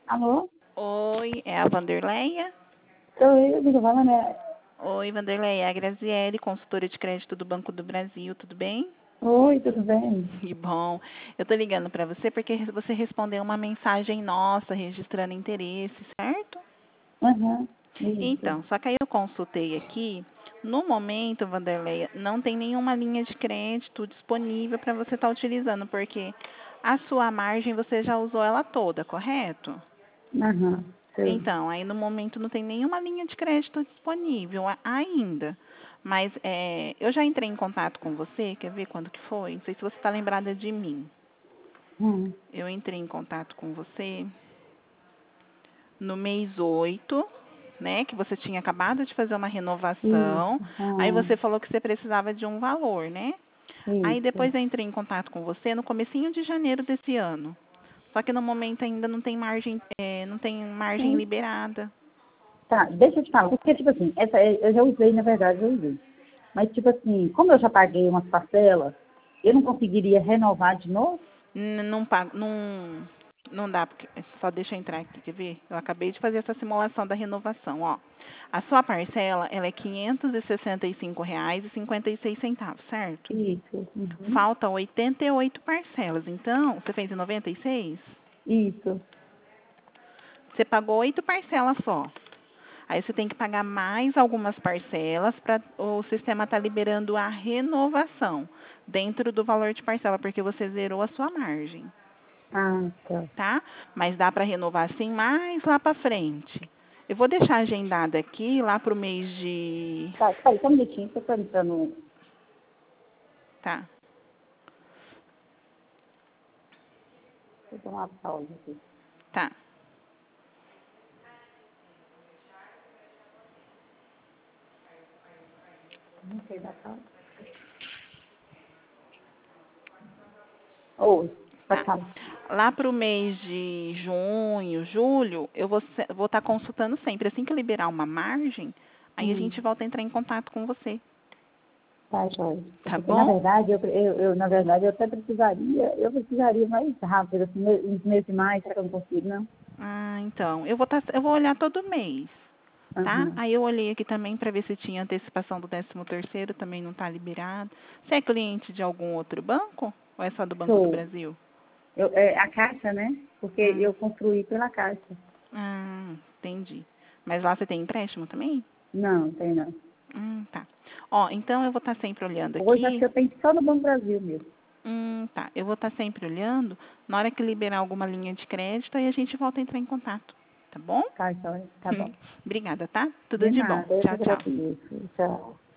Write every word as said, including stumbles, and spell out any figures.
Alô? Oi, é a Vanderleia? Sou eu, diga, fala, né? Oi, Vanderleia, é a Graziele, consultora de crédito do Banco do Brasil, tudo bem? Oi, tudo bem? Que bom. Eu tô ligando para você porque você respondeu uma mensagem nossa registrando interesse, certo? Aham, isso. Então, só que aí eu consultei aqui, no momento, Vanderleia, não tem nenhuma linha de crédito disponível para você estar utilizando, porque a sua margem você já usou ela toda, correto? Aham, sei. Então, aí no momento não tem nenhuma linha de crédito disponível a- ainda. Mas é, eu já entrei em contato com você, quer ver quando que foi? Não sei se você está lembrada de mim. Hum, Eu entrei em contato com você no mês oito, né? Que você tinha acabado de fazer uma renovação. isso. Aí Ah, você falou que você precisava de um valor, né? Aí isso. depois eu entrei em contato com você no comecinho de janeiro desse ano. Só que no momento ainda não tem margem, é, não tem margem Sim. liberada. Tá, deixa eu te falar, porque, tipo assim, essa, eu já usei, na verdade, eu usei. Mas, tipo assim, como eu já paguei umas parcelas, eu não conseguiria renovar de novo? N- Não, pago, não, não dá, porque só deixa eu entrar aqui, quer ver? Eu acabei de fazer essa simulação da renovação, ó. A sua parcela, ela é quinhentos e sessenta e cinco reais e cinquenta e seis centavos, certo? Isso. Uhum. Faltam oitenta e oito parcelas. Então, você fez em noventa e seis? Isso. Você pagou oito parcelas só. Aí você tem que pagar mais algumas parcelas para o sistema estar liberando a renovação dentro do valor de parcela, porque você zerou a sua margem. Ah, tá. Tá? Mas dá para renovar sim mais lá para frente. Eu vou deixar agendado aqui lá para o mês de. Tá, peraí, só um minutinho, você tá entrando. Tá, Vou tomar uma pausa aqui. tá. Não sei da pausa. Oi, pode Tá. falar. Lá para o mês de junho, julho, eu vou se- vou estar consultando sempre. Assim que eu liberar uma margem, aí a Hum. gente volta a entrar em contato com você. Tá, joia. É Tá porque, na bom? verdade, eu, eu, eu, na verdade, eu até precisaria, eu precisaria mais rápido, assim, me- uns meses mais, será que eu não consigo, não? Ah, então. Eu vou, tá, eu vou olhar todo mês. Tá? Aham. Aí eu olhei aqui também para ver se tinha antecipação do décimo terceiro, também não está liberado. Você é cliente de algum outro banco? Ou é só do Banco do Sou. Brasil? Eu, é, a Caixa, né? Porque Hum. eu construí pela Caixa. Ah, entendi. Mas lá você tem empréstimo também? Não, tem não. Hum, tá. Ó, então eu vou estar sempre olhando Hoje acho que aqui. eu tenho só no Banco Brasil mesmo. Hum, tá. Eu vou estar sempre olhando. Na hora que liberar alguma linha de crédito, aí a gente volta a entrar em contato. Tá bom? Tá, joia. Tá bom. Obrigada, tá? Tudo De de bom. nada, eu que Tchau, tchau. agradeço. Tchau.